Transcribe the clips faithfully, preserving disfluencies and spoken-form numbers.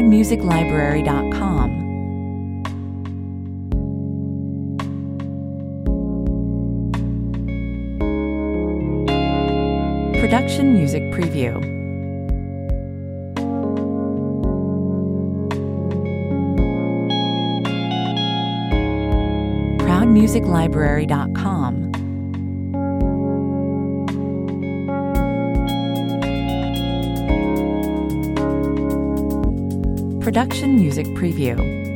proud music library dot com. Production Music Preview. proud music library dot com. Production Music Preview.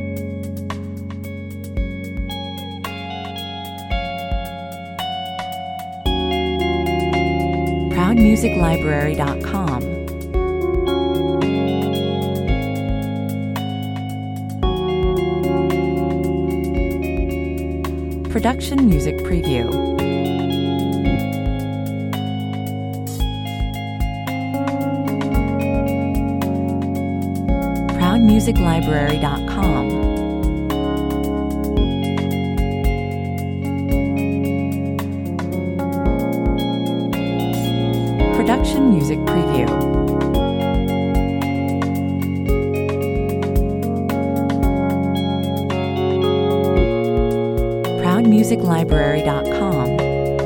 proud music library dot com. Production Music Preview. proud music library dot com. Production Music Preview. proud music library dot com.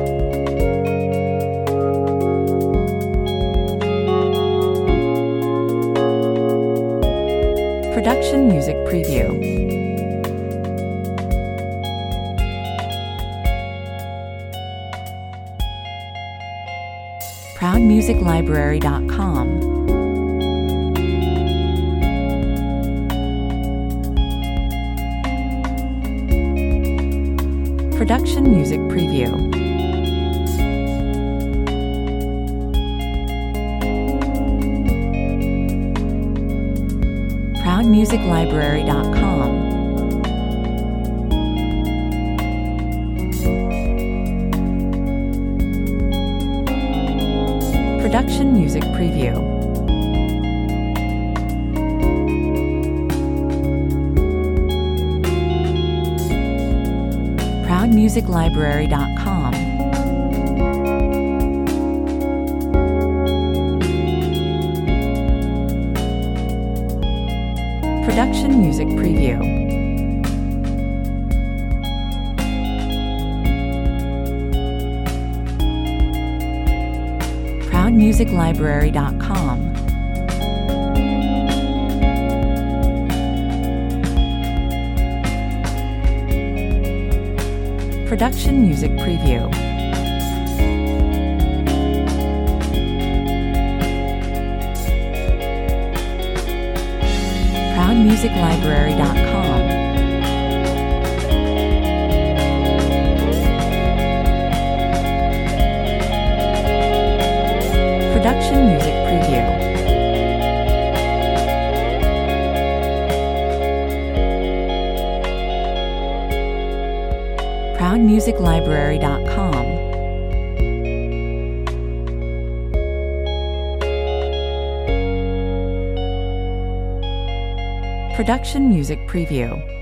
Production Music Preview. proud music library dot com. Production Music Preview. proud music library dot com. Production Music Preview. proud music library dot com. Production Music Preview. proud music library dot com. Production Music Preview. proud music library dot com. Production Music Preview. proud music library dot com. Production Music Preview.